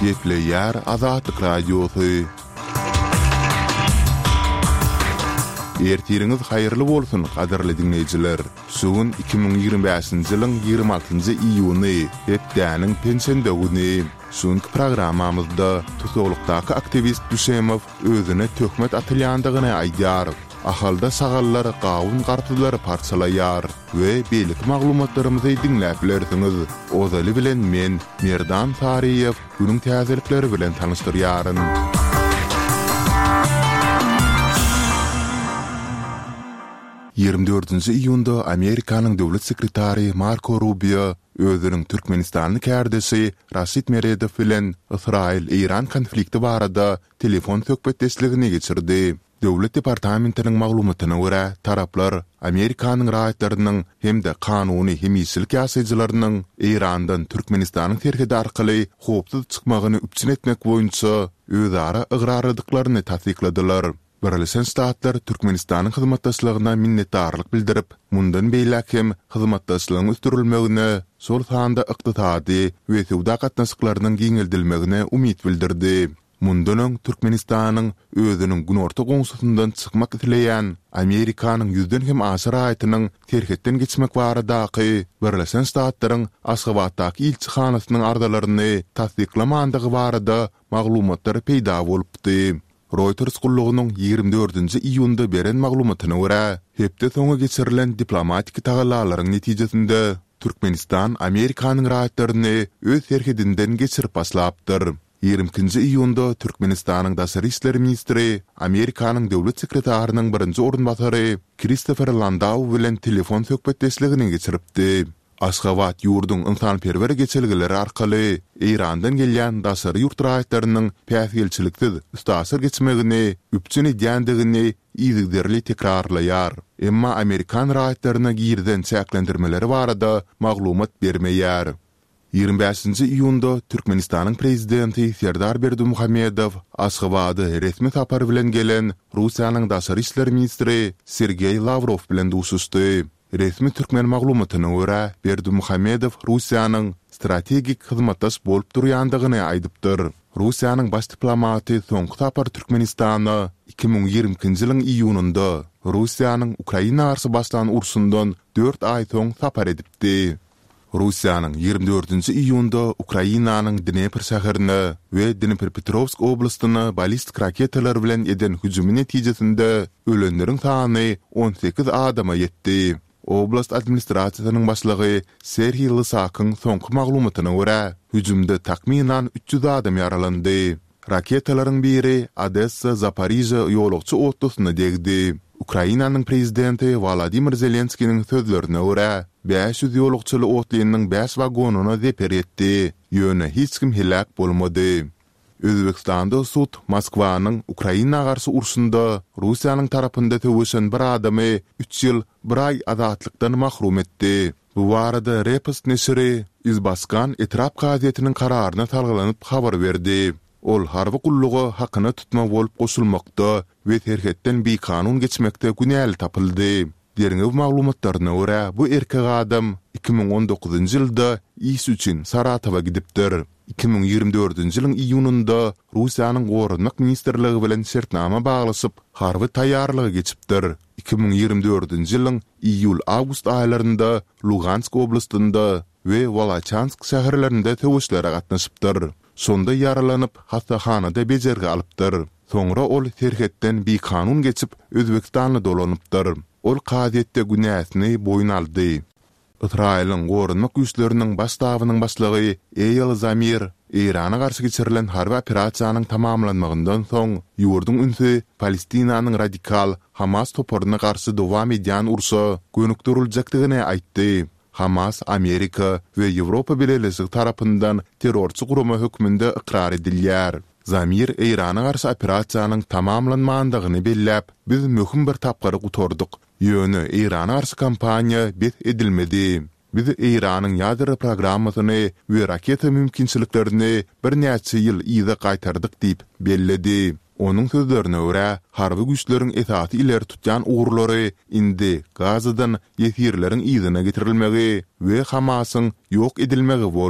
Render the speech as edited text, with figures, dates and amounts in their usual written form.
Gepleyer Azatlyk Radiosu. Ertiriniz hayırlı bolsun, qadarly dinleyijiler. Sugun 2025-nji ýylyň 26-njy iýuny, hepdäniň pensiýa güni. Şonky programmamyzda tutulukdaky aktivist Düşemow özüne töhmet atylýandygyny aýdýar. Ahalda sagallar, gawun garpyzlary parçalaýar we beýlik maglumatlarymyzy dinläp bilersiňiz. Ozaly bilen men Merdan Tariýew günüň täzelikleri bilen tanyşdyrýaryn. 24-nji iýunda Amerikanyň döwlet sekretary Marco Rubio özüniň Türkmenistanyň kärdesi Raşid Meredow bilen Israil-Iran konflikti barada telefon söhbetdeşligini geçirdi. Döwlet departamentiniň maglumatyna görä, taraplar Amerikanyň raýatlarynyň hemde kanuny hemislik ýasaýjylarynyň Irandan Türkmenistanyň terhidi arkaly hopsuz çykmagyny üpçün etmek boýunça özara ygrar tasdikladylar. Birleşen Ştatlar Türkmenistanyň hyzmatdaşlygyna minnetdarlyk bildirip, mundan beýlek hem hyzmatdaşlygyň üstürilmegine, şol sanda ykdysady we sowda gatnaşyklarynyň giňeldilmegine umyt bildirdi. Mundanyň Türkmenistanyň özüniň günorta goňsuzyndan çykmak dileýän Amerikanyň 100den hem aşyr raýatynyň terhetden geçmek baradaky Birleşen Ştatlaryň Aşgabatdaky ilçihanasynyň ardalaryny tasdiklamandygy barada maglumatlar peýda bolupdy. Reuters gullugynyň 24-nji iýunda beren maglumatyna görä, hepde soňa geçirilen diplomatik tagallalaryň netijesinde Türkmenistan Amerikanyň raýatlaryny öz terhidinden geçirip başlapdyr. 20-nji iýunda Türkmenistanyň daşary işleri ministri Amerikanyň döwlet sekretarynyň birinji orunbasary Christopher Landau bilen telefon söhbetdeşligini geçiripdi. Aşgabat ýurdun insanperwer geçelgileri arkaly Irandan gelýän daşary ýurt raýatlarynyň päsgelçiliksiz üstasyr geçmegini, üpçün edýändigini ýygyderli tekrarlaýar. Emma Amerikan raýatlaryna girden çäklendirmeleri barada maglumat bermeýär. 25-nji iýunda Türkmenistanyň prezidenti Serdar Berdimuhammedow Aşgabady resmi tapar bilen gelen Russiýanyň daşary işleri ministri Sergey Lavrov bilen duşuşdy. Resmi Türkmen maglumatyna görä, Berdimuhammedow Russiýanyň strategik hyzmatdaş bolup durýandygyny aýdypdyr. Russiýanyň baş diplomaty soňky tapar Türkmenistany 2022-nji ýylyň iýunynda Russiýanyň Ukraina garşy başlanan urşundan 4 aý soň tapar edipdi. Russiýanyň 24-nji iýunda Ukrainanyň Dnepr şäherine we Dnepropetrovsk oblastyna ballistik raketalar bilen eden hüjümi netijesinde ölenleriň sany 18 adama ýetdi. Oblast administrasiýasynyň başlygy Serhiy Lysakyn soňky maglumatyna görä, hüjümde takminan 300 adam yaralandy. Raketalaryň biri Odessa, Zaporizhia ýolagçy otlusyna degdi. Ukrainanyň prezidenti Volodymyr Zelenskiň sözlerine görä, 500 ýolagçyly otlynyň 5 wagonuny zeper etdi. Ýöne hiç kim helak bolmady. Özbekistanda sud Moskwanyň Ukraina garşy urşunda Russiýanyň tarapynda töweşen bir adamy 3 ýyl 1 ay azatlykdan mahrum etdi. Bu barada Repost neşri Izbaskan etrap gazetiniň kararyna talgylanyp habar berdi. Ol harby gullugy hakyna tutma bolup goşulmakda we terhetden bir kanun geçmekde günäli tapyldy. Deriňe maglumatlaryna görä, bu erkek adam 2019-njy ýylda iş üçin Saratowa gidipdir. 2024-nji ýylyň iýunynda Russiýanyň Gorunmak ministrligi bilen şertnama baglasyp, harby taýýarlygy geçipdir. 2024-nji ýylyň iýul-awgust aýlarynda Lugansk oblastynda we Volochansk şäherlerinde töweşlere gatnaşypdyr. Sonda yaralanyp hastahanada bejerge alypdyr. Soňra ol terhetden bir kanun geçip Özbekistanyny dolanypdyr. Ol gazetde günäsini boyun aldy. Israil'in Gorunmak güýçleriniň başdawynyň başlygy Eyal Zamir Irana garşy geçirilen harby operasiýanyň tamamlanmagyndan soň ýurdun ünsi Palestinanyň radikal Hamas toporyna garşy dowam edýän urşa gönükdiriljakdygyny aýtdy. Hamas, Amerika we Ýewropa birleşigi tarapyndan terrorçy guruma hökmünde ikrar edilýär. Zamir Irana garşy operasiýanyň tamamlanmagandygyny belläp, biz möhüm bir tapgary gutardyk. Ýöne Irana garşy kampaniýa bet edilmedi. Biz Iranyň ýadyry programmasyny we raketa mümkinçiliklerini bir näçe ýyl ýyda gaýtardyk diýip belledi. Onun sözlerine görä, harby güýçleriň esaty ileri tutýan uğurlary indi Gazadan ýetirlerin ýyzyna getirilmegi we Hamasyň ýok edilmegi